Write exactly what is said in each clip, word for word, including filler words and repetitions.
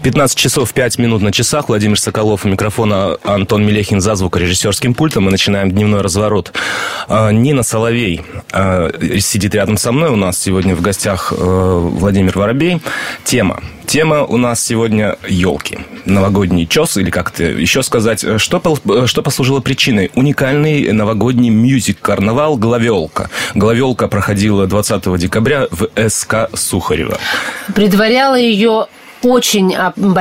пятнадцать часов пять минут на часах. Владимир Соколов у микрофона, Антон Мелехин за звукорежиссерским пультом. Мы начинаем дневной разворот. Нина Соловей сидит рядом со мной. У нас сегодня в гостях Владимир Воробей. Тема. Тема у нас сегодня елки. Новогодний чес, или как-то еще сказать. Что, что послужило причиной? Уникальный новогодний мюзик-карнавал «Головелка». «Головелка» проходила двадцатого декабря в СК Сухарева. Предваряла ее очень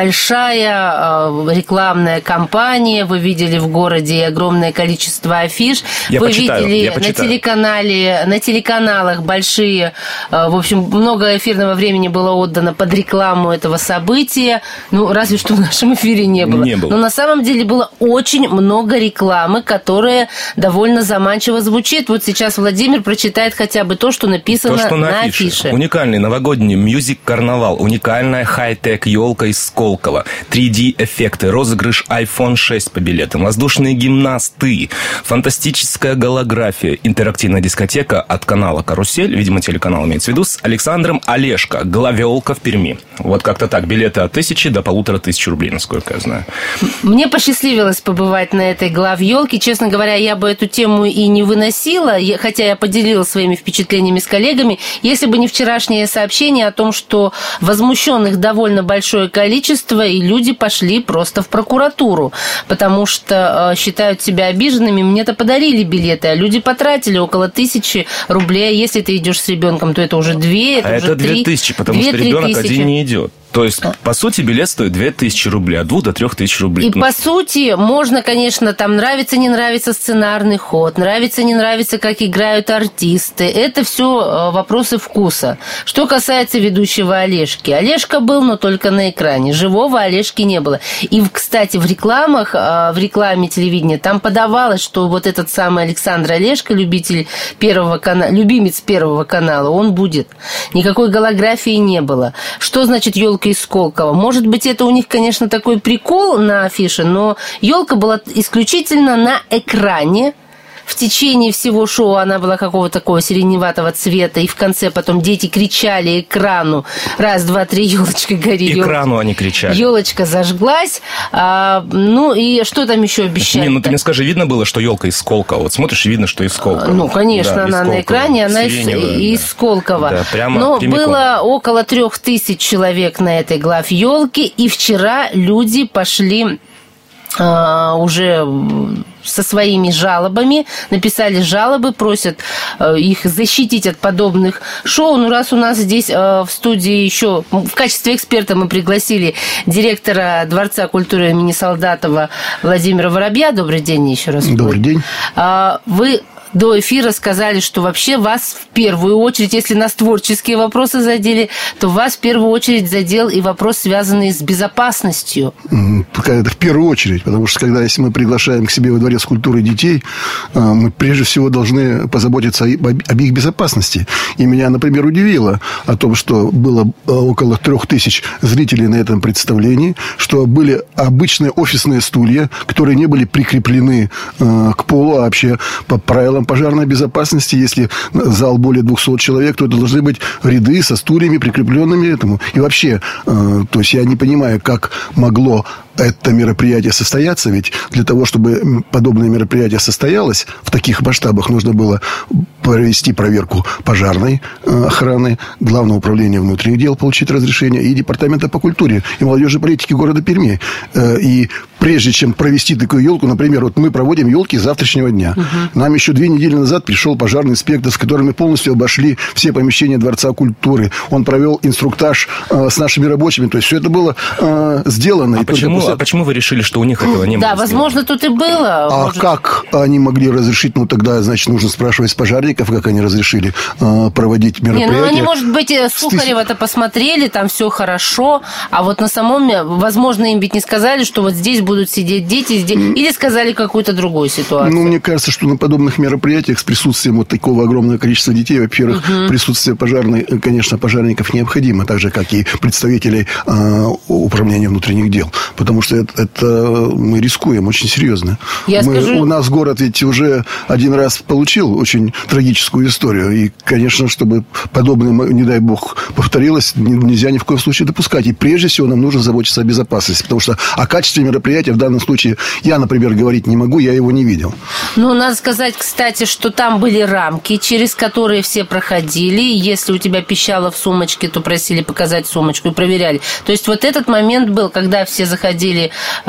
большая рекламная кампания. Вы видели в городе огромное количество афиш. Я Вы почитаю, видели я на почитаю. телеканале, на телеканалах большие. В общем, много эфирного времени было отдано под рекламу этого события. Ну, разве что в нашем эфире не было. Не было. Но на самом деле было очень много рекламы, которая довольно заманчиво звучит. Вот сейчас Владимир прочитает хотя бы то, что написано то, что на, на афише. афише. Уникальный новогодний мюзик-карнавал. Уникальная хай-тек елка из Сколково. три дэ-эффекты. Розыгрыш айфон шесть по билетам. Воздушные гимнасты. Фантастическая голография. Интерактивная дискотека от канала «Карусель». Видимо, телеканал имеется в виду. С Александром Олешко. Головелка в Перми. Вот как-то так. Билеты от тысячи до полутора тысяч рублей, насколько я знаю. Мне посчастливилось побывать на этой главъелке. Честно говоря, я бы эту тему и не выносила, хотя я поделилась своими впечатлениями с коллегами, если бы не вчерашнее сообщение о том, что возмущенных довольно большое количество, и люди пошли просто в прокуратуру, потому что э, считают себя обиженными. Мне-то подарили билеты, а люди потратили около тысячи рублей. А если ты идешь с ребенком, то это уже две, это а уже это три. две тысячи, потому что ребенок один не идет. То есть, по сути, билет стоит две тысячи рублей, от двух до трех тысяч рублей. И, по сути, можно, конечно, там нравится, не нравится сценарный ход, нравится, не нравится, как играют артисты. Это все вопросы вкуса. Что касается ведущего Олешки. Олешка был, но только на экране. Живого Олешки не было. И, кстати, в рекламах, в рекламе телевидения там подавалось, что вот этот самый Александр Олешко, любитель первого канала, любимец Первого канала, он будет. Никакой голографии не было. Что значит елка из Сколково? Может быть, это у них, конечно, такой прикол на афише, но елка была исключительно на экране. В течение всего шоу она была какого-то такого сиреневатого цвета, и в конце потом дети кричали экрану: раз, два, три, елочка гори. Экрану они кричали. Елочка зажглась. А, ну и что там еще обещали? Не, ну ты мне скажи, видно было, что елка из Сколково? Вот смотришь, и видно, что из Сколково. Ну, конечно, да, она на экране, она из, из да. Сколково. Да, прямо Но прямиком. было около трех тысяч человек на этой главъелке, и вчера люди пошли а, уже со своими жалобами, написали жалобы, просят э, их защитить от подобных шоу. Ну, раз у нас здесь э, в студии еще в качестве эксперта мы пригласили директора Дворца культуры имени Солдатова Владимира Воробья. Добрый день еще раз. Добрый день. Э, вы до эфира сказали, что вообще вас в первую очередь, если нас творческие вопросы задели, то вас в первую очередь задел и вопрос, связанный с безопасностью. Это в первую очередь, потому что когда если мы приглашаем к себе во Дворец культуры детей, мы прежде всего должны позаботиться об их безопасности. И меня, например, удивило о том, что было около трех тысяч зрителей на этом представлении, что были обычные офисные стулья, которые не были прикреплены к полу, а вообще по правилам пожарной безопасности, если зал более двухсот человек, то это должны быть ряды со стульями, прикрепленными этому. И вообще, э, то есть я не понимаю, как могло это мероприятие состояться, ведь для того, чтобы подобное мероприятие состоялось в таких масштабах, нужно было провести проверку пожарной э, охраны, Главного управления внутренних дел получить разрешение, и Департамента по культуре и молодежной политике города Перми. Э, и прежде чем провести такую елку, например, вот мы проводим елки с завтрашнего дня. Угу. Нам еще две недели назад пришел пожарный инспектор, с которым мы полностью обошли все помещения Дворца культуры. Он провел инструктаж э, с нашими рабочими. То есть все это было э, сделано. А и почему, после... а почему вы решили, что у них этого не было? Да, возможно, сделано? Тут и было. А может... как они могли разрешить? Ну, тогда, значит, нужно спрашивать с пожарников, как они разрешили э, проводить мероприятие. Не, ну, они, может быть, Сухарева-то посмотрели, там все хорошо, а вот на самом, возможно, им ведь не сказали, что вот здесь будут сидеть дети, здесь... или сказали какую-то другую ситуацию. Ну, мне кажется, что на подобных мероприятиях с присутствием вот такого огромного количества детей, во-первых, угу. присутствие пожарной, конечно, пожарников необходимо, так же, как и представителей э, управления внутренних дел. потому что это, это мы рискуем очень серьезно. Я мы, скажу... У нас город ведь уже один раз получил очень трагическую историю. И, конечно, чтобы подобное, не дай бог, повторилось, нельзя ни в коем случае допускать. И прежде всего нам нужно заботиться о безопасности. Потому что о качестве мероприятия в данном случае я, например, говорить не могу, я его не видел. Ну, надо сказать, кстати, что там были рамки, через которые все проходили. Если у тебя пищало в сумочке, то просили показать сумочку и проверяли. То есть вот этот момент был, когда все заходили э,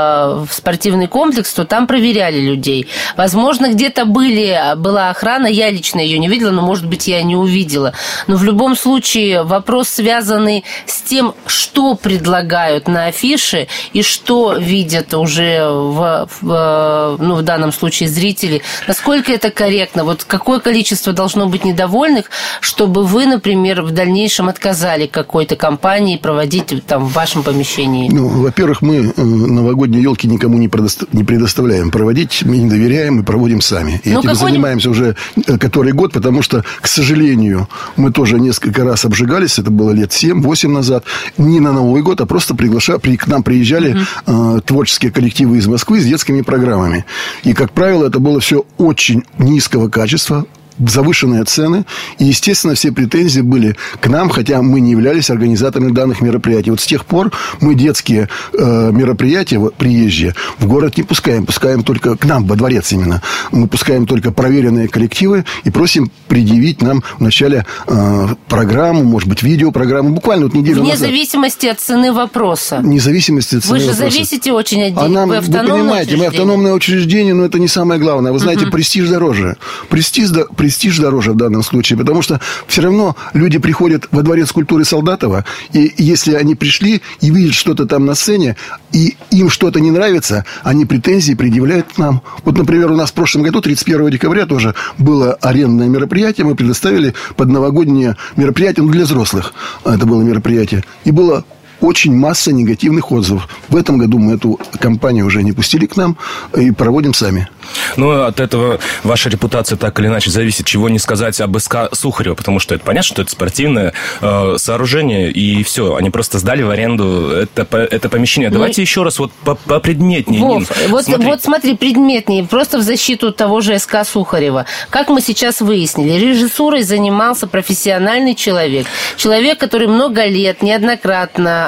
в спортивный комплекс, то там проверяли людей. Возможно, где-то были, была охрана, я лично ее не видела, но, может быть, я не увидела. Но в любом случае вопрос, связанный с тем, что предлагают на афише и что видят уже в, в, ну, в данном случае зрители, насколько это корректно, вот какое количество должно быть недовольных, чтобы вы, например, в дальнейшем отказали какой-то компании проводить там в вашем помещении? Ну, во-первых, мы новогодние елки никому не предоставляем проводить, мы не доверяем, мы проводим сами. И ну, этим занимаемся уже который год, потому что, к сожалению, мы тоже несколько раз обжигались, это было лет семь-восемь назад, не на Новый год, а просто приглашали, к нам приезжали uh-huh. э, творческие коллективы из Москвы с детскими программами. И, как правило, это было все очень низкого качества, завышенные цены, и, естественно, все претензии были к нам, хотя мы не являлись организаторами данных мероприятий. Вот с тех пор мы детские э, мероприятия вот, приезжие в город не пускаем, пускаем только к нам, во дворец именно. Мы пускаем только проверенные коллективы и просим предъявить нам вначале э, программу, может быть, видеопрограмму, буквально вот неделю Вне назад. Вне зависимости от цены вопроса. Вне зависимости от цены Вы же вопроса. зависите очень от денег. А нам, вы автономное вы понимаете, мы автономное учреждение, но это не самое главное. Вы знаете, uh-huh. престиж дороже. Престиж дороже. Престиж дороже в данном случае, потому что все равно люди приходят во дворец культуры Солдатова, и если они пришли и видят что-то там на сцене, и им что-то не нравится, они претензии предъявляют к нам. Вот, например, у нас в прошлом году, тридцать первого декабря, тоже было арендное мероприятие, мы предоставили под новогоднее мероприятие, ну, для взрослых это было мероприятие, и было очень масса негативных отзывов. В этом году мы эту компанию уже не пустили к нам и проводим сами. Ну, от этого ваша репутация так или иначе зависит. Чего не сказать об СК Сухарева, потому что это понятно, что это спортивное э, сооружение, и все. Они просто сдали в аренду это, это помещение. Давайте ну, еще раз вот попредметнее. Вов, вот, смотри. вот смотри, предметнее. Просто в защиту того же СК Сухарева. Как мы сейчас выяснили, режиссурой занимался профессиональный человек. Человек, который много лет, неоднократно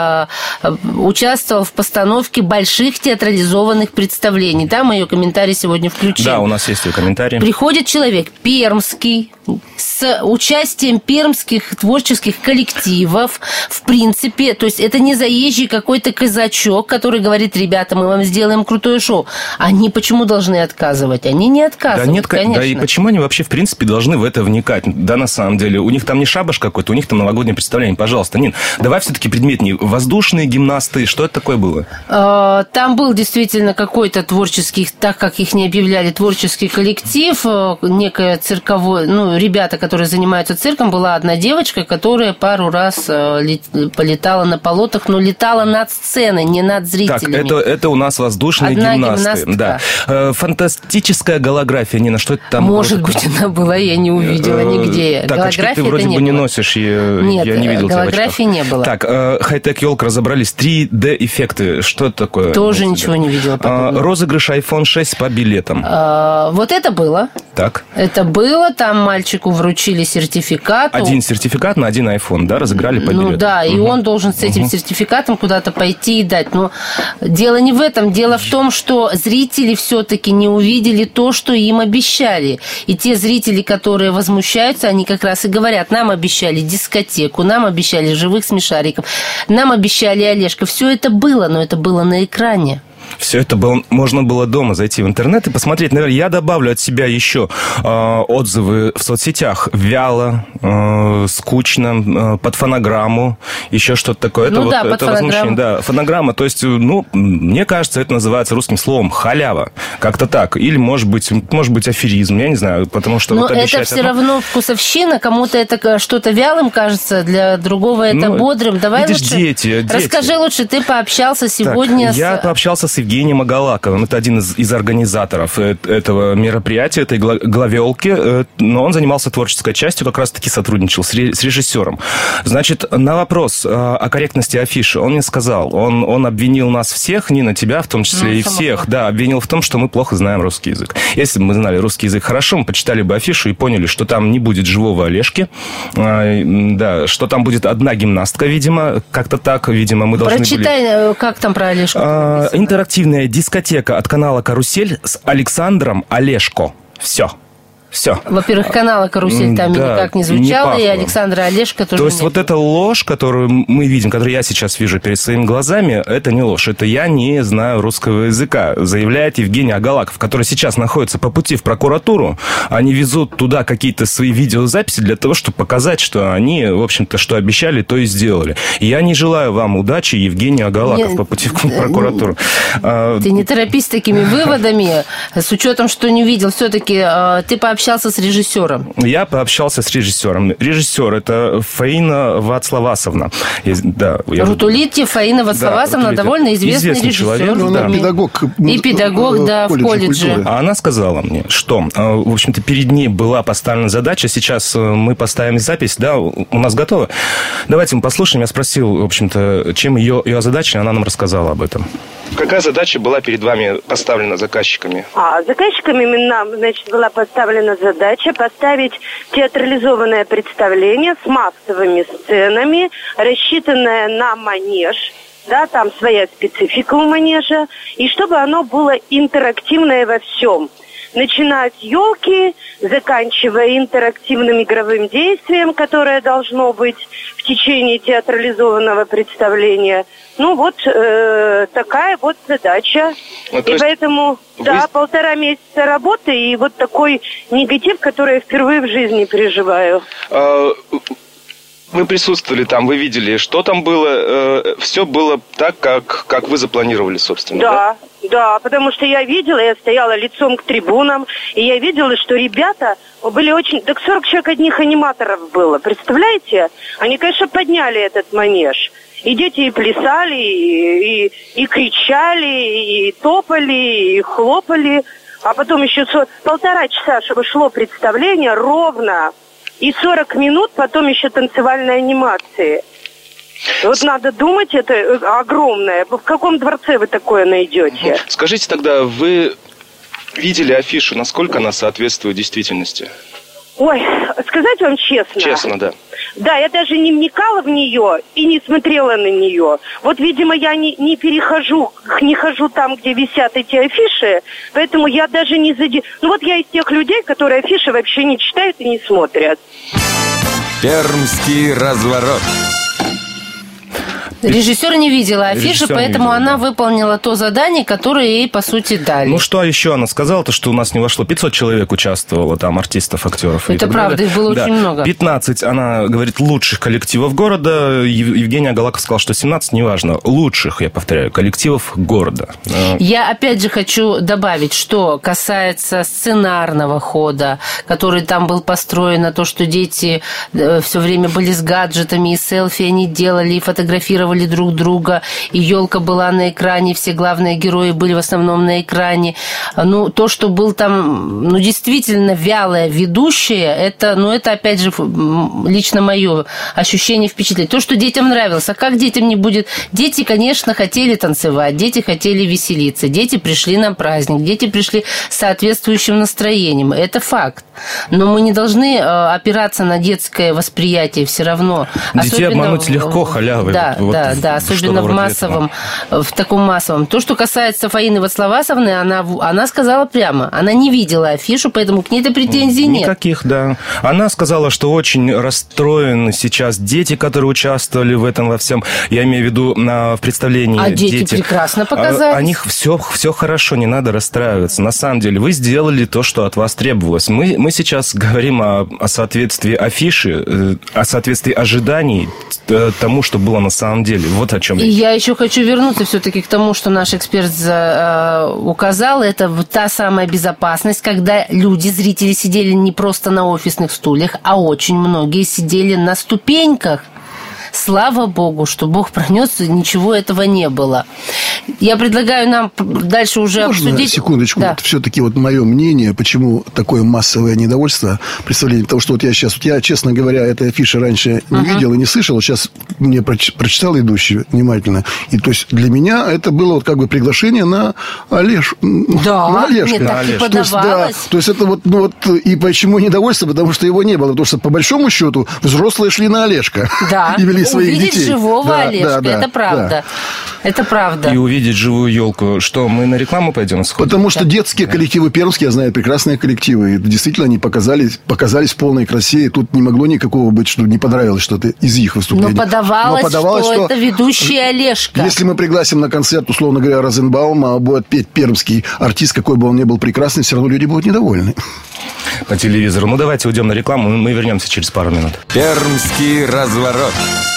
участвовал в постановке больших театрализованных представлений. Да, мы ее комментарий сегодня включим. Да, у нас есть ее комментарий. Приходит человек пермский, с участием пермских творческих коллективов, в принципе, то есть это не заезжий какой-то казачок, который говорит: ребята, мы вам сделаем крутое шоу. Они почему должны отказывать? Они не отказывают, да нет, конечно. Да и почему они вообще, в принципе, должны в это вникать? Да, на самом деле, у них там не шабаш какой-то, у них там новогоднее представление. Пожалуйста, Нин, давай все-таки предметнее. Воздушные гимнасты, что это такое было? Там был действительно какой-то творческий, так как их не объявляли, творческий коллектив, некое цирковое, ну, ребята, которые занимаются цирком. Была одна девочка, которая пару раз полетала на полотах, но летала над сценой, не над зрителями. Так, это, это у нас воздушные одна гимнасты. Да. Фантастическая голография, Нина, что это там? Может быть, она была, я не увидела нигде. Так, очки ты вроде бы не носишь, я, Нет, я не видел тебя в очках. голографии не было. Так, хай-тек елка разобрались. три дэ-эффекты. Что это такое? Тоже ничего не видела. А, розыгрыш айфон шесть по билетам. А, вот это было. Так. Это было. Там мальчику вручили сертификат. Один сертификат на один айфон, да, разыграли по билетам. Ну да, угу. И он должен с этим угу. сертификатом куда-то пойти и дать. Но дело не в этом. Дело в том, что зрители все-таки не увидели то, что им обещали. И те зрители, которые возмущаются, они как раз и говорят: нам обещали дискотеку, нам обещали живых смешариков, нам обещали Олежка. Все это было, но это было на экране. Все это было, можно было дома зайти в интернет и посмотреть. Наверное, я добавлю от себя еще э, отзывы в соцсетях. Вяло, э, скучно, э, под фонограмму, еще что-то такое. Ну это да, вот, под это возмущение. Да, фонограмма. То есть, ну, мне кажется, это называется русским словом халява. Как-то так. Или, может быть, может быть аферизм, я не знаю, потому что... Но вот это все одно... равно вкусовщина. Кому-то это что-то вялым кажется, для другого это ну, бодрым. Давай видишь, лучше... дети, дети. Расскажи лучше, ты пообщался сегодня так, с... Я пообщался с с Евгением Агалаковым. Это один из, из организаторов этого мероприятия, этой главелки. Но он занимался творческой частью, как раз-таки сотрудничал с режиссером. Значит, на вопрос о корректности афиши он мне сказал, он, он обвинил нас всех, Нина, тебя в том числе, ну, и всех, плохо. да, обвинил в том, что мы плохо знаем русский язык. Если бы мы знали русский язык хорошо, мы почитали бы афишу и поняли, что там не будет живого Олежки, да, что там будет одна гимнастка, видимо, как-то так, видимо, мы должны Прочитай, были... как там про Олежку. А, интерактивная дискотека от канала «Карусель» с Александром Олешко. Все. Все. Во-первых, канала «Карусель» там да, никак не звучало, и, и Александра Олешко тоже. То есть, вот было. Эта ложь, которую мы видим, которую я сейчас вижу перед своими глазами, это не ложь. Это я не знаю русского языка, заявляет Евгений Агалаков, который сейчас находится по пути в прокуратуру. Они везут туда какие-то свои видеозаписи для того, чтобы показать, что они, в общем-то, что обещали, то и сделали. И я не желаю вам удачи, Евгений Агалаков, не, по пути в прокуратуру. Ты не торопись с такими выводами, с учетом, что не видел. Все-таки ты пообщался с режиссером. Я пообщался с режиссером. Режиссер – это Фаина Вацлавасовна. Да, Рутулити Фаина Вацлавасовна, да, довольно известный, известный режиссер. Человек, да. Педагог. И педагог, да, в колледже. А она сказала мне, что, в общем-то, перед ней была поставлена задача. Сейчас мы поставим запись, да, у нас готово. Давайте мы послушаем. Я спросил, в общем-то, чем ее, ее задача, она нам рассказала об этом. Какая задача была перед вами поставлена заказчиками? А, заказчиками нам, значит, была поставлена задача поставить театрализованное представление с массовыми сценами, рассчитанное на манеж, да, там своя специфика у манежа, и чтобы оно было интерактивное во всем. Начиная с елки, заканчивая интерактивным игровым действием, которое должно быть в течение театрализованного представления. Ну, вот э, такая вот задача. Ну, и поэтому, вы... да, полтора месяца работы и вот такой негатив, который я впервые в жизни переживаю. А... Вы присутствовали там, вы видели, что там было, э, все было так, как, как вы запланировали, собственно, да? Да, да, потому что я видела, я стояла лицом к трибунам, и я видела, что ребята были очень... Так сорок человек одних аниматоров было, представляете? Они, конечно, подняли этот манеж. И дети и плясали, и, и, и кричали, и топали, и хлопали. А потом еще полтора часа, чтобы шло представление ровно. И сорок минут, потом еще танцевальной анимации. Вот надо думать, это огромное. В каком дворце вы такое найдете? Скажите тогда, вы видели афишу, насколько она соответствует действительности? Ой, сказать вам честно. Честно, да. Да, я даже не вникала в нее и не смотрела на нее. Вот, видимо, я не, не перехожу, не хожу там, где висят эти афиши, поэтому я даже не зади... Ну вот я из тех людей, которые афиши вообще не читают и не смотрят. Пермский разворот. Режиссер не видела афиши, Режиссер поэтому видела, она да. выполнила то задание, которое ей, по сути, дали. Ну, что еще она сказала? То, что у нас не вошло. пятьсот человек участвовало, там, артистов, актеров. Это правда, их было да. очень много. пятнадцать, она говорит, лучших коллективов города. Евгений Агалаков сказал, что семнадцать, неважно. Лучших, я повторяю, коллективов города. Я, опять же, хочу добавить, что касается сценарного хода, который там был построен на то, что дети все время были с гаджетами, и селфи они делали, и фотографировали друг друга, и елка была на экране, все главные герои были в основном на экране. Ну, то, что был там, ну, действительно вялая ведущая, это, ну, это, опять же, лично мое ощущение, впечатление. То, что детям нравилось. А как детям не будет? Дети, конечно, хотели танцевать, дети хотели веселиться, дети пришли на праздник, дети пришли с соответствующим настроением. Это факт. Но мы не должны опираться на детское восприятие все равно. Детей особенно... обмануть легко, халявы. Да, вот, да, вот, да, особенно в массовом, этого. в таком массовом. То, что касается Фаины Вацлавасовны, она, она сказала прямо, она не видела афишу, поэтому к ней-то претензий нет. Никаких, да. Она сказала, что очень расстроены сейчас дети, которые участвовали в этом во всем. Я имею в виду на, в представлении. А дети, дети прекрасно показались. О них все, все хорошо, не надо расстраиваться. На самом деле, вы сделали то, что от вас требовалось. Мы, мы сейчас говорим о, о соответствии афиши, о соответствии ожиданий тому, что было на самом деле. Вот о чем. И я еще хочу вернуться все-таки к тому, что наш эксперт за, э, указал. Это та самая безопасность, когда люди, зрители, сидели не просто на офисных стульях, а очень многие сидели на ступеньках Слава Богу, что Бог пронес, и ничего этого не было. Я предлагаю нам дальше уже Можно обсудить... секундочку? Да. Вот все-таки вот мое мнение, почему такое массовое недовольство, представление, потому что вот я сейчас, вот я, честно говоря, этой афиши раньше не uh-huh. видел и не слышал, сейчас мне прочитал идущий внимательно, и то есть для меня это было вот как бы приглашение на Олеж... Да, на Олежка. мне так и то есть, да, то есть это вот, ну вот, и почему недовольство, потому что его не было, потому что по большому счету взрослые шли на Олежка. Да, и вели своих увидеть детей. живого Да, Олежка, да, да, это правда. Да. Это правда. И увидеть живую елку. Что, мы на рекламу пойдем? Сходим? Потому что детские коллективы пермские, я знаю, прекрасные коллективы. И действительно, они показались, показались в полной красе. И тут не могло никакого быть, что не понравилось что-то из их выступлений. Но подавалось, Но подавалось что, что это ведущий Олежка. Если мы пригласим на концерт, условно говоря, Розенбаума, а будет петь пермский артист, какой бы он ни был прекрасный, все равно люди будут недовольны. По телевизору. Ну, давайте уйдем на рекламу, мы вернемся через пару минут. Пермский разворот.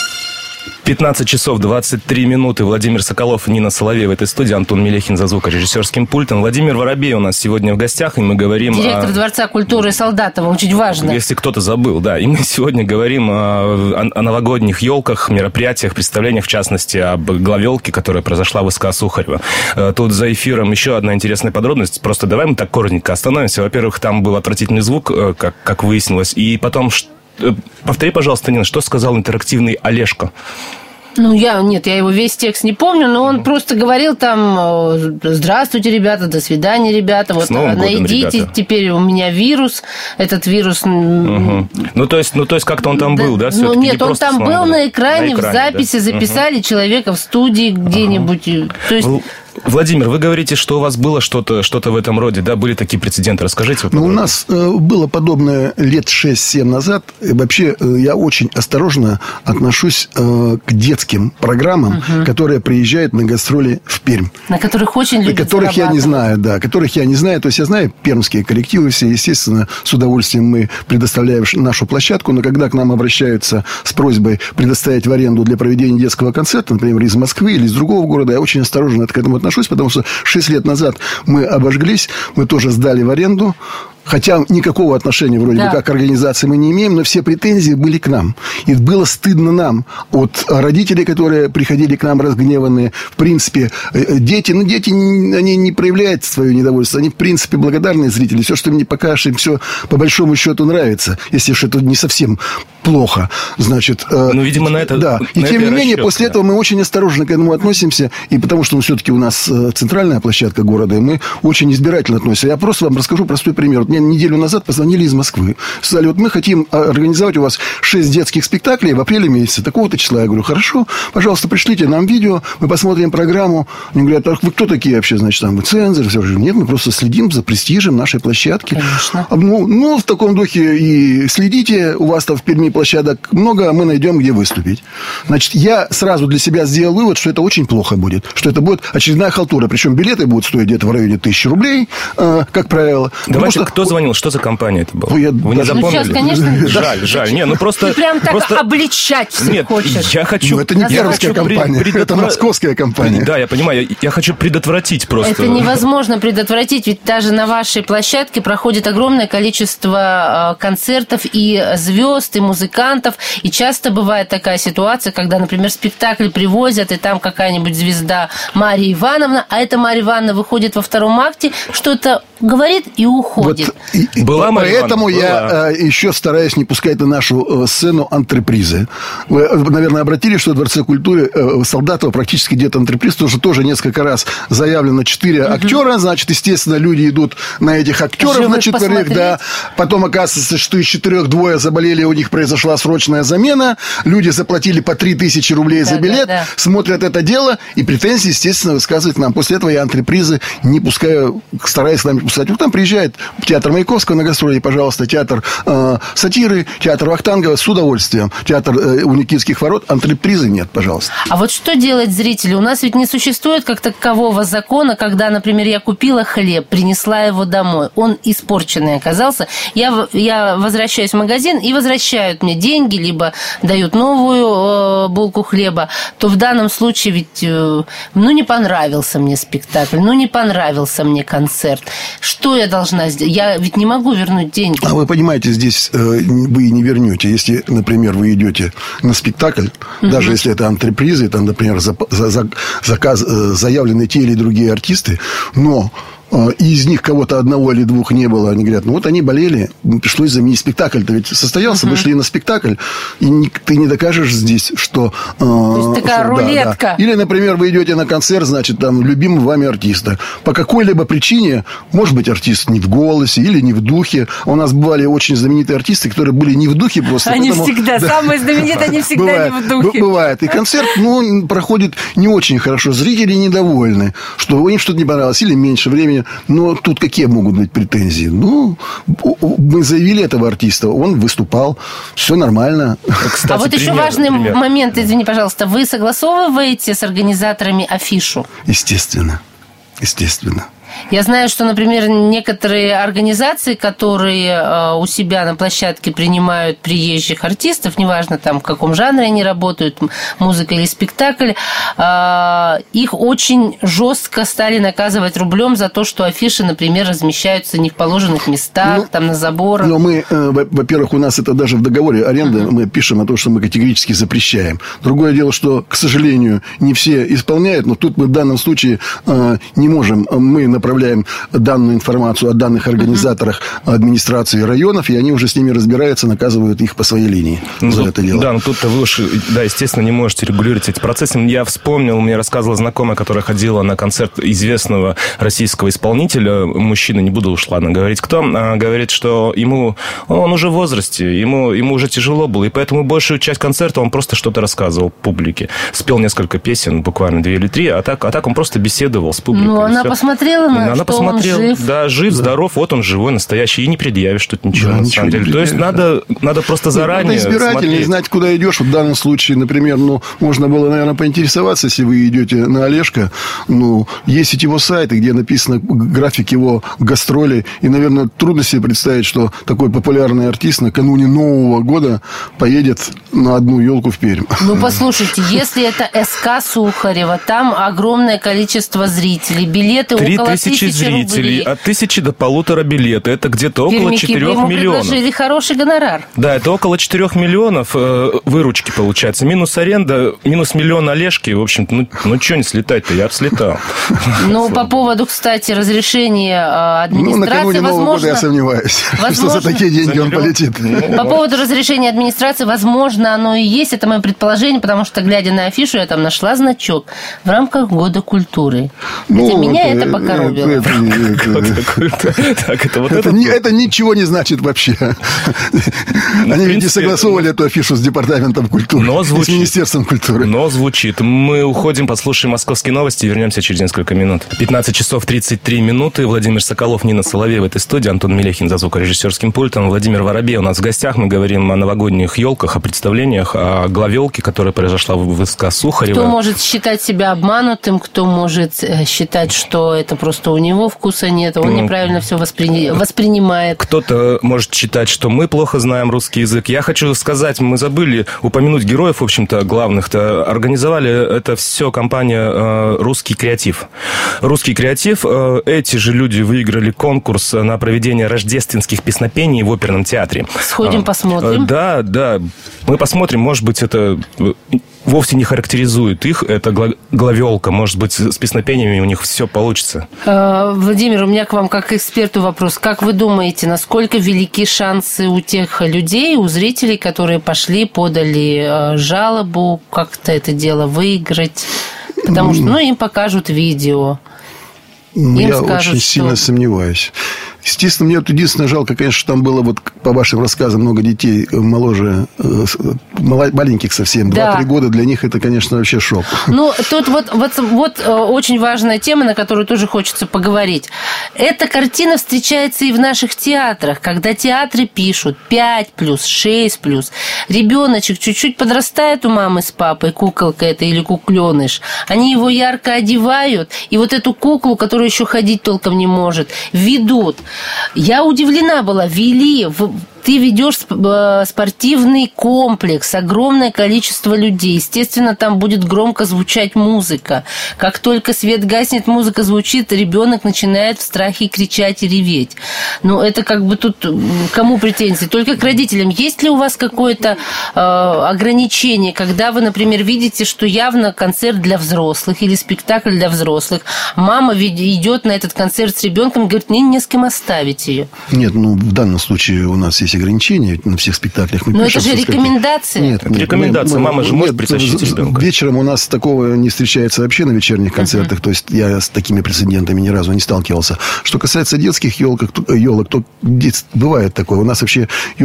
пятнадцать часов двадцать три минуты. Владимир Соколов и Нина Соловей в этой студии. Антон Мелехин за звукорежиссерским пультом. Владимир Воробей у нас сегодня в гостях, и мы говорим... Директор о... Дворца культуры Солдатова, очень важно. Если кто-то забыл, да. И мы сегодня говорим о, о новогодних елках, мероприятиях, представлениях, в частности, об главелке, которая произошла в СК Сухарево. Тут за эфиром еще одна интересная подробность. Просто давай мы так коротенько остановимся. Во-первых, там был отвратительный звук, как, как выяснилось. И потом... Повтори, пожалуйста, Нина, что сказал интерактивный Олежка? Ну, я, нет, я его весь текст не помню, но он просто говорил там: здравствуйте, ребята, до свидания, ребята, вот найдите, ребята. Теперь у меня вирус, этот вирус... Угу. Ну, то есть, ну, то есть как-то он там был, да? Ну, нет, он там был на экране, на экране, в записи, да? Записали угу. человека в студии где-нибудь, угу. то есть... Владимир, вы говорите, что у вас было что-то, что-то в этом роде, да? Были такие прецеденты, расскажите. Ну, у нас э, было подобное лет шесть-семь назад. И вообще, э, я очень осторожно отношусь э, к детским программам, угу. которые приезжают на гастроли в Пермь. На которых очень любят которых я не знаю, да, которых я не знаю. То есть, я знаю пермские коллективы все, естественно, с удовольствием мы предоставляем нашу площадку, но когда к нам обращаются с просьбой предоставить в аренду для проведения детского концерта, например, из Москвы или из другого города, я очень осторожно к этому отношусь, потому что шесть лет назад мы обожглись, мы тоже сдали в аренду, хотя никакого отношения вроде да. бы как к организации мы не имеем, но все претензии были к нам. И было стыдно нам от родителей, которые приходили к нам разгневанные. В принципе, дети, ну, дети, они не проявляют свое недовольство. Они, в принципе, благодарные зрители. Все, что им не покажешь, им все по большому счету нравится. Если уж это не совсем плохо, значит... Ну, видимо, на это... Да. И, тем не менее, после этого мы очень осторожно к этому относимся. И потому что, ну, все-таки у нас центральная площадка города, и мы очень избирательно относимся. Я просто вам расскажу простой пример. Мне неделю назад позвонили из Москвы. Сказали, вот мы хотим организовать у вас шесть детских спектаклей в апреле месяце, такого-то числа. Я говорю, хорошо, пожалуйста, пришлите нам видео, мы посмотрим программу. Они говорят, а вы кто такие вообще, значит, там, вы цензор? Все же, нет, мы просто следим за престижем нашей площадки. Конечно. Ну, ну, в таком духе и следите, у вас там в Перми площадок много, мы найдем, где выступить. Значит, я сразу для себя сделал вывод, что это очень плохо будет, что это будет очередная халтура. Причем билеты будут стоить где-то в районе тысячи рублей, э, как правило. Давайте, что... кто звонил? Что за компания это была? Я... Вы не запомнили? Ну, сейчас, конечно... Жаль, жаль. Не, ну просто... Ты прям так просто... обличать всех Нет, хочешь. я хочу... Ну, это не пермская компания, пред... это московская компания. Да, я понимаю. Я, я хочу предотвратить просто... Это невозможно предотвратить, ведь даже на вашей площадке проходит огромное количество концертов и звезд, и музыкантов. И часто бывает такая ситуация, когда, например, спектакль привозят, и там какая-нибудь звезда Мария Ивановна, а эта Мария Ивановна выходит во втором акте, что-то говорит и уходит. Вот, и, была поэтому Мария я была. еще стараюсь не пускать на нашу сцену антрепризы. Вы, наверное, обратили, что в Дворце культуры Солдатова практически где-то антреприз, потому что тоже несколько раз заявлено четыре угу. актера, значит, естественно, люди идут на этих актеров Живых на четверых, да. Потом оказывается, что из четырех двое заболели, у них произошла срочная замена, люди заплатили по три тысячи рублей да, за билет, да, да. смотрят это дело, и претензии, естественно, высказывают нам. После этого я антрепризы не пускаю, стараюсь с нами пускать. Вот там приезжает театр Маяковского на гастроли, пожалуйста, театр э, сатиры, театр Вахтангова с удовольствием. Театр э, у Никитских ворот, антрепризы нет, пожалуйста. А вот что делать зрителю? У нас ведь не существует как такового закона, когда, например, я купила хлеб, принесла его домой, он испорченный оказался, я, я возвращаюсь в магазин и возвращают мне деньги, либо дают новую э, булку хлеба, то в данном случае ведь, э, ну, не понравился мне спектакль, ну, не понравился мне концерт. Что я должна сделать? Я я ведь не могу вернуть деньги. А вы понимаете, здесь э, вы не вернете. Если, например, вы идете на спектакль, угу. даже если это антрепризы, там, например, за, за, за, заказ, э, заявлены те или другие артисты, но и из них кого-то одного или двух не было, они говорят, ну вот они болели, пришлось заменить спектакль-то ведь состоялся, uh-huh. вы шли на спектакль, и не, ты не докажешь здесь, что... То есть такая что, рулетка. Да, да. Или, например, вы идете на концерт, значит, там, любимого вами артиста. По какой-либо причине, может быть, артист не в голосе или не в духе. У нас бывали очень знаменитые артисты, которые были не в духе просто. Они потому, всегда, да, самые знаменитые, они всегда бывает, не в духе. Бывает. И концерт, ну, проходит не очень хорошо. Зрители недовольны, что им что-то не понравилось, или меньше времени. Но тут какие могут быть претензии? Ну, мы заявили этого артиста, он выступал, все нормально. Кстати, а вот пример, еще важный пример. момент, извини, пожалуйста, вы согласовываете с организаторами афишу? Естественно, естественно. Я знаю, что, например, некоторые организации, которые у себя на площадке принимают приезжих артистов, неважно, там, в каком жанре они работают, музыка или спектакль, их очень жестко стали наказывать рублем за то, что афиши, например, размещаются не в положенных местах, ну, там, на заборах. Но мы, во-первых, у нас это даже в договоре аренды uh-huh. мы пишем о том, что мы категорически запрещаем. Другое дело, что, к сожалению, не все исполняют, но тут мы в данном случае не можем, мы направляем данную информацию о данных организаторах uh-huh. администрации районов, и они уже с ними разбираются, наказывают их по своей линии ну, за это дело. Да, но тут-то вы уж, да, естественно, не можете регулировать эти процессы. Я вспомнил, мне рассказывала знакомая, которая ходила на концерт известного российского исполнителя, мужчина, не буду уж, ладно, говорить кто, а говорит, что ему, он уже в возрасте, ему, ему уже тяжело было, и поэтому большую часть концерта он просто что-то рассказывал публике. Спел несколько песен, буквально две или три, а так, а так он просто беседовал с публикой. Ну, она посмотрела на Она посмотрела, жив. да, жив, да. здоров, вот он живой, настоящий, и не предъявишь тут ничего, да, на самом деле. То есть надо, надо просто заранее надо избирательно смотреть. Знать, куда идешь. В данном случае, например, ну, можно было, наверное, поинтересоваться, если вы идете на Олежка, ну, есть его сайты, где написано график его гастролей, и, наверное, трудно себе представить, что такой популярный артист накануне Нового года поедет на одну елку в Пермь. Ну, послушайте, если это СК Сухарева, там огромное количество зрителей, билеты около тысячи зрителей, от тысячи до полутора билета. Это где-то около четырех миллионов. Предложили хороший гонорар. Да, это около четырех миллионов э, выручки получается. Минус аренда, минус миллион Олежки. В общем-то, ну, ну что не слетать-то? Я бы слетал. Ну, по поводу, кстати, разрешения администрации, ну, накануне возможно... Нового года я сомневаюсь, что за такие деньги он полетит. По поводу разрешения администрации, возможно, оно и есть. Это мое предположение, потому что, глядя на афишу, я там нашла значок в рамках Года культуры. Хотя меня это покоробило. Это ничего не значит вообще. Они ведь не согласовывали эту афишу с Департаментом культуры, с Министерством культуры. Но звучит. Мы уходим, послушаем московские новости и вернемся через несколько минут. пятнадцать часов тридцать три минуты. Владимир Соколов, Нина Соловей в этой студии, Антон Мелехин за звукорежиссерским пультом, Владимир Воробей у нас в гостях. Мы говорим о новогодних елках, о представлениях, о главелке, которая произошла в СК Сухарева. Кто может считать себя обманутым, кто может считать, что это просто у него вкуса нет, он ну, неправильно все воспри... воспринимает. Кто-то может считать, что мы плохо знаем русский язык. Я хочу сказать, мы забыли упомянуть героев, в общем-то, главных-то. Организовали это все компания «Русский креатив». «Русский креатив». Эти же люди выиграли конкурс на проведение рождественских песнопений в оперном театре. Сходим, посмотрим. Да, да. Мы посмотрим, может быть, это... вовсе не характеризует их, это главелка. Может быть, с песнопениями у них все получится. Владимир, у меня к вам как эксперту вопрос. Как вы думаете, насколько велики шансы у тех людей, у зрителей, которые пошли, подали жалобу, как-то это дело выиграть? Потому что, ну, им покажут видео. Им Я скажут, очень сильно что... сомневаюсь. Естественно, мне вот единственное жалко, конечно, что там было, вот по вашим рассказам, много детей моложе, маленьких совсем, два-три да. года. Для них это, конечно, вообще шок. Ну, тут вот, вот, вот очень важная тема, на которую тоже хочется поговорить. Эта картина встречается и в наших театрах, когда театры пишут пять плюс, шесть плюс. Ребеночек чуть-чуть подрастает у мамы с папой, куколка это или кукленыш. Они его ярко одевают, и вот эту куклу, которая еще ходить толком не может, ведут. Я удивлена была, вели в, ты ведешь спортивный комплекс, огромное количество людей. Естественно, там будет громко звучать музыка. Как только свет гаснет, музыка звучит, ребенок начинает в страхе кричать и реветь. Ну, это как бы тут кому претензии? Только к родителям. Есть ли у вас какое-то э, ограничение, когда вы, например, видите, что явно концерт для взрослых или спектакль для взрослых, мама идет на этот концерт с ребенком и говорит, мне не с кем оставить ее? Нет, ну, в данном случае у нас есть ограничения на всех спектаклях. Мы Но пишем, это же рекомендация. Нет, это рекомендация. Мы, Мама же может притащить ребенка. Вечером у нас такого не встречается вообще на вечерних концертах. Uh-huh. То есть я с такими прецедентами ни разу не сталкивался. Что касается детских елок, елок, то бывает такое. У нас вообще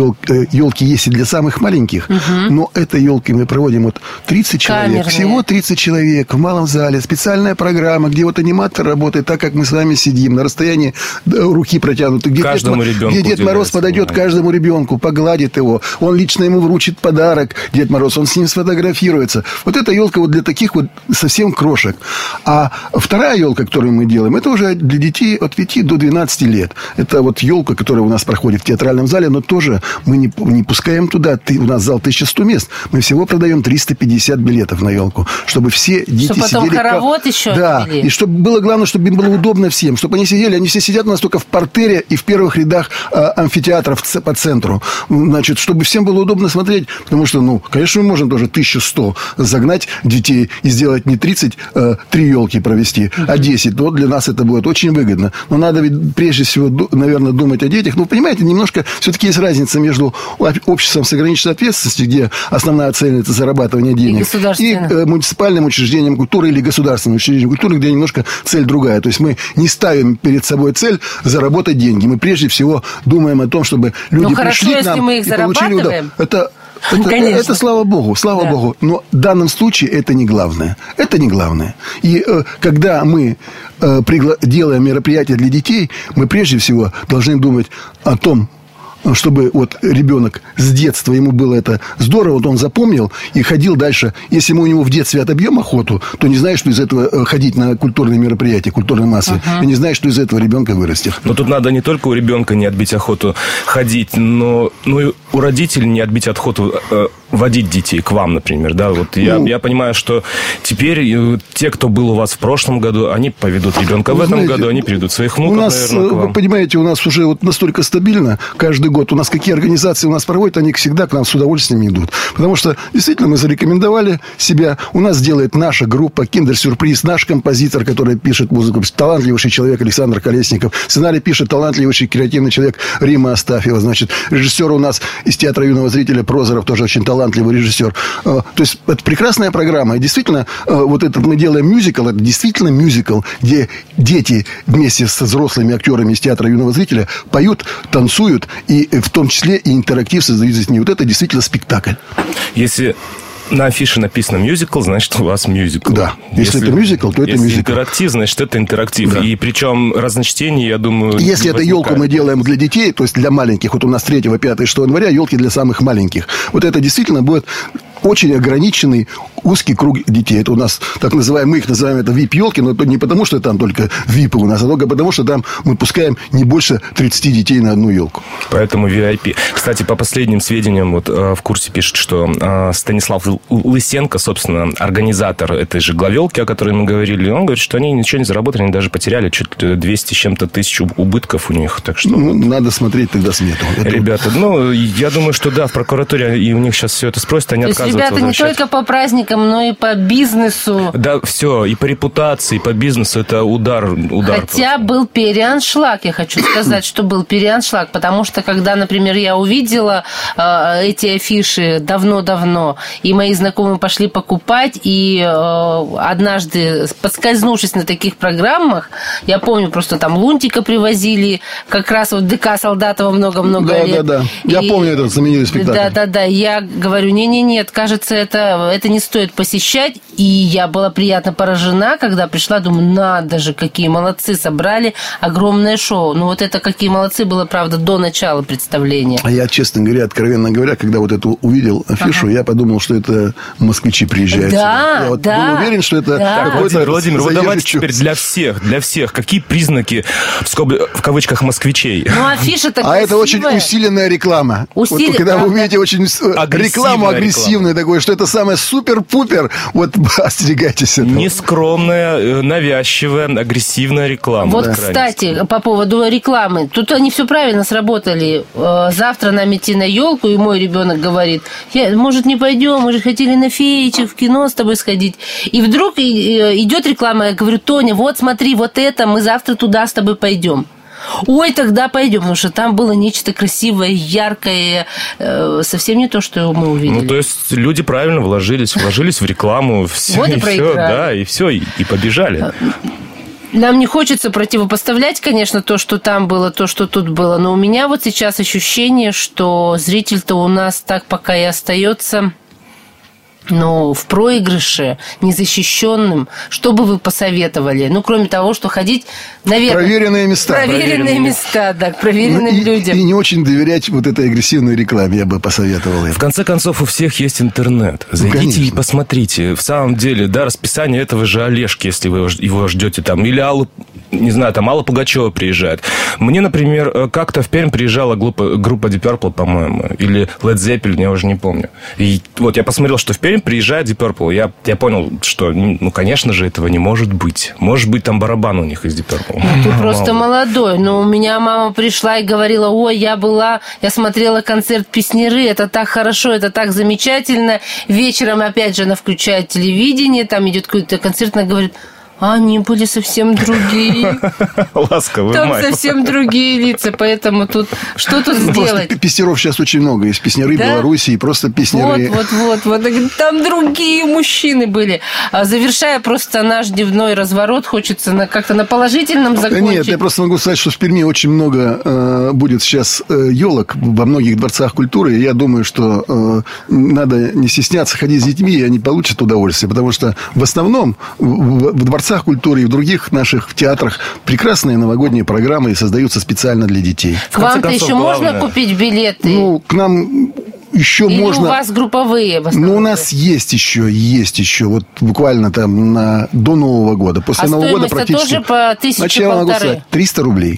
елки есть и для самых маленьких. Uh-huh. Но этой елкой мы проводим вот тридцать человек. Камерные. Всего тридцать человек в малом зале. Специальная программа, где вот аниматор работает так, как мы с вами сидим, на расстоянии руки протянуты. Где каждому Дед, ребенку. Где Дед Мороз подойдет к каждому ребенку, погладит его. Он лично ему вручит подарок, Дед Мороз. Он с ним сфотографируется. Вот эта елка вот для таких вот совсем крошек. А вторая елка, которую мы делаем, это уже для детей от пяти до двенадцати лет. Это вот елка, которая у нас проходит в театральном зале, но тоже мы не, не пускаем туда. Ты, у нас зал тысяча сто мест. Мы всего продаем триста пятьдесят билетов на елку. Чтобы все дети чтобы потом сидели... хоровод еще Да. вели. И чтобы было главное, чтобы им было удобно всем. Чтобы они сидели, они все сидят у нас только в партере и в первых рядах э, амфитеатра в, по центру. Значит, чтобы всем было удобно смотреть. Потому что, ну, конечно, мы можем тоже тысячу сто загнать детей и сделать не тридцать три елки провести, uh-huh. а десять. Вот для нас это будет очень выгодно. Но надо ведь прежде всего, наверное, думать о детях. Ну, понимаете, немножко все-таки есть разница между обществом с ограниченной ответственностью, где основная цель – это зарабатывание денег, и, и э, муниципальным учреждением культуры или государственным учреждением культуры, где немножко цель другая. То есть мы не ставим перед собой цель заработать деньги. Мы прежде всего думаем о том, чтобы люди ну, хорошо, пришли к нам мы их и получили удовольствие. Это Это, это слава богу, слава да. богу. Но в данном случае это не главное. Это не главное. И э, когда мы э, пригла- делаем мероприятия для детей, мы прежде всего должны думать о том, чтобы вот ребенок с детства, ему было это здорово, вот он запомнил и ходил дальше. Если мы у него в детстве отобьем охоту, то не знаю, что из этого ходить на культурные мероприятия, культурные массы. Uh-huh. Я не знаю, что из этого ребенка вырастет. Но тут надо не только у ребенка не отбить охоту ходить, но ну, и у родителей не отбить охоту э, водить детей к вам, например. Да? Вот я, ну, я понимаю, что теперь те, кто был у вас в прошлом году, они поведут ребенка в этом знаете, году, они приведут своих внуков, у нас, наверное, к вам. Вы понимаете, у нас уже вот настолько стабильно каждый год. У нас какие организации у нас проводят, они всегда к нам с удовольствием идут. Потому что, действительно, мы зарекомендовали себя. У нас делает наша группа «Киндер-сюрприз», наш композитор, который пишет музыку, талантливейший человек Александр Колесников. Сценарий пишет талантливейший, креативный человек Рима Астафьева. Значит, режиссер у нас из театра юного зрителя Прозоров, тоже очень талантливый режиссер. То есть, это прекрасная программа. И действительно, вот это мы делаем мюзикл, это действительно мюзикл, где дети вместе со взрослыми актерами из театра юного зрителя поют, танцуют, и в том числе и интерактив создают с ними. Вот это действительно спектакль. Если на афише написано мюзикл, значит, у вас мюзикл. Да. Если, если это мюзикл, то это если мюзикл. Интерактив, значит, это интерактив. Да. И причем разночтение, я думаю... Если эту елку мы делаем для детей, то есть для маленьких, вот у нас третьего, пятого, шестого января елки для самых маленьких. Вот это действительно будет очень ограниченный узкий круг детей. Это у нас, так называемые, мы их называем это ви ай пи-елки, но это не потому, что там только випы у нас, а только потому, что там мы пускаем не больше тридцати детей на одну елку. Поэтому ви ай пи. Кстати, по последним сведениям, вот в курсе пишет, что Станислав Лысенко, собственно, организатор этой же главелки, о которой мы говорили, он говорит, что они ничего не заработали, они даже потеряли чуть ли двести с чем-то тысяч убытков у них. Так что... Ну, надо смотреть тогда смету. Это... Ребята, ну, я думаю, что да, в прокуратуре и у них сейчас все это спросят, они отказываются. Ребята, не только по праздникам, но и по бизнесу. Да, все, и по репутации, и по бизнесу это удар. удар Хотя просто. Был переаншлаг, я хочу сказать, что был переаншлаг, потому что, когда, например, я увидела э, эти афиши давно-давно, и мои знакомые пошли покупать, и э, однажды, подскользнувшись на таких программах, я помню, просто там Лунтика привозили, как раз вот ДК Солдатова много-много да, лет. Да, да, да. Я помню этот знаменитый спектакль. Да, да, да. Я говорю, не-не-нет, кажется, это, это не стоит посещать. И я была приятно поражена, когда пришла, думаю, надо же, какие молодцы, собрали огромное шоу. Ну, вот это какие молодцы было, правда, до начала представления. А я, честно говоря, откровенно говоря, когда вот это увидел афишу, ага. я подумал, что это москвичи приезжают да, сюда. Я вот да, был уверен, что это да. Владимир, Владимир, вот давайте теперь для всех, для всех, какие признаки, в, скоб... в кавычках, москвичей? Ну, афиша-то А это очень усиленная реклама. Усилен... Вот, когда а, вы увидите да. очень рекламу агрессивную такую, что это самое супер-пупер, вот остерегайтесь этого. Нескромная, навязчивая, агрессивная реклама. Вот, кстати, по поводу рекламы. Тут они все правильно сработали. Завтра нам идти на елку, и мой ребенок говорит, я, может, не пойдем, мы же хотели на феечек, в кино с тобой сходить. И вдруг идет реклама, я говорю, Тоня, вот смотри, вот это, мы завтра туда с тобой пойдем. Ой, тогда пойдем, потому что там было нечто красивое, яркое, э, совсем не то, что мы увидели. Ну, то есть люди правильно вложились, вложились в рекламу, все, вот и, и все, да, и все, и, и побежали. Нам не хочется противопоставлять, конечно, то, что там было, то, что тут было, но у меня вот сейчас ощущение, что зритель-то у нас так пока и остается... Но в проигрыше, незащищенным, что бы вы посоветовали? Ну, кроме того, что ходить, наверное... Проверенные места. Проверенные, проверенные места, да, к проверенным ну, и, людям. И не очень доверять вот этой агрессивной рекламе, я бы посоветовал им. В конце концов, у всех есть интернет. Зайдите ну, и посмотрите. В самом деле, да, расписание этого же Олежки, если вы его ждете там. Или Аллу, не знаю, там Алла Пугачева приезжает. Мне, например, как-то в Пермь приезжала группа, группа Deep Purple, по-моему, или Led Zeppelin, я уже не помню. И вот я посмотрел, что в Пермь приезжает Deep Purple. Я, я понял, что, ну, конечно же, этого не может быть. Может быть, там барабан у них из Deep Purple. Ну, ты просто молодой. Но у меня мама пришла и говорила, ой, я была, я смотрела концерт Песняры, это так хорошо, это так замечательно. Вечером, опять же, она включает телевидение, там идет какой-то концерт, она говорит... А они были совсем другие. Ласковый Там май. совсем другие лица, поэтому тут что тут сделать? Просто песняров сейчас очень много. Есть песняры да? Белоруссии, просто песняры. Вот, вот, вот, вот. Там другие мужчины были. А завершая просто наш дневной разворот, хочется на, как-то на положительном закончить. Нет, я просто могу сказать, что в Перми очень много э, будет сейчас э, елок во многих дворцах культуры. И я думаю, что э, надо не стесняться ходить с детьми, и они получат удовольствие. Потому что в основном в, в дворцах культуры и в других наших театрах прекрасные новогодние программы создаются специально для детей. К вам-то еще главное... можно купить билеты? Ну, к нам еще Или можно... у вас групповые? Ну, у нас есть еще, есть еще. Вот буквально там на... до Нового года. После а Нового года практически... тоже по тысяче Сначала полторы? Могу сказать, триста рублей.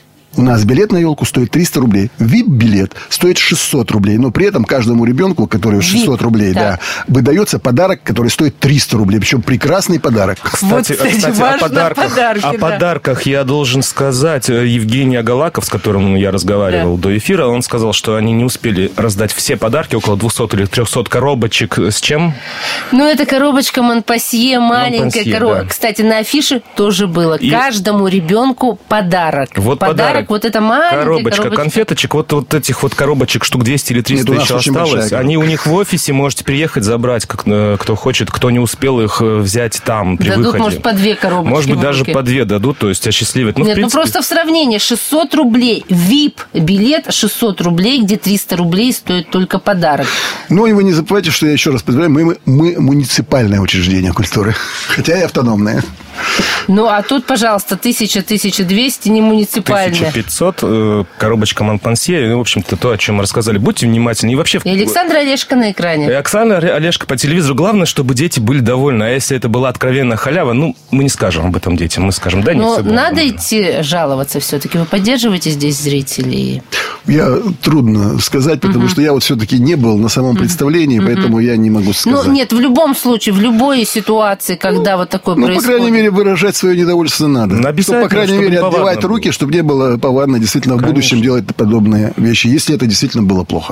У нас билет на елку стоит триста рублей. ви ай пи-билет стоит шестьсот рублей. Но при этом каждому ребенку, который шестьсот рублей, да, выдается подарок, который стоит триста рублей. Причем прекрасный подарок. Кстати, вот, кстати, кстати о, подарках, подарки, о да. подарках я должен сказать. Евгений Агалаков, с которым я разговаривал да. до эфира, он сказал, что они не успели раздать все подарки, около двухсот или трехсот коробочек. С чем? Ну, это коробочка Монпасье, маленькая коробочка. Да. Кстати, на афише тоже было. И... Каждому ребенку подарок. Вот подарок. подарок. Вот это маленькая коробочка, коробочка. конфеточек, вот, вот этих вот коробочек штук двести или триста Нет, еще осталось. Они у них в офисе, можете приехать забрать, как, кто хочет, кто не успел их взять там при дадут, выходе. Может, по две коробочки. Может быть, даже по две дадут, то есть осчастливят. Ну, Нет, принципе... ну просто в сравнении шестьсот рублей ви ай пи-билет шестьсот рублей, где триста рублей стоит только подарок. Ну, и вы не забывайте, что я еще раз повторяю, мы, мы муниципальное учреждение культуры, хотя и автономное. Ну, а тут, пожалуйста, тысяча, тысяча двести, не муниципальная. тысяча пятьсот, э, коробочка Монпансье, в общем-то, то, о чем мы рассказали. Будьте внимательны. И вообще... И Александр Олешко на экране. И Оксана Олешко по телевизору. Главное, чтобы дети были довольны. А если это была откровенная халява, ну, мы не скажем об этом детям. Мы скажем, да, не Но все было. надо идти жаловаться все-таки. Вы поддерживаете здесь зрителей? Я трудно сказать, потому угу. что я вот все-таки не был на самом представлении, угу. поэтому я не могу сказать. Ну, нет, в любом случае, в любой ситуации, когда ну, вот такое ну, происходит. Ну, по крайней мере, выражать свое недовольство надо. Чтобы, по крайней мере, отбивать руки, чтобы не было повадно действительно Конечно. в будущем делать подобные вещи, если это действительно было плохо.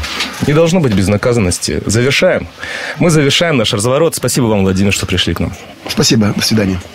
Не должно быть безнаказанности. Завершаем. Мы завершаем наш разворот. Спасибо вам, Владимир, что пришли к нам. Спасибо. До свидания.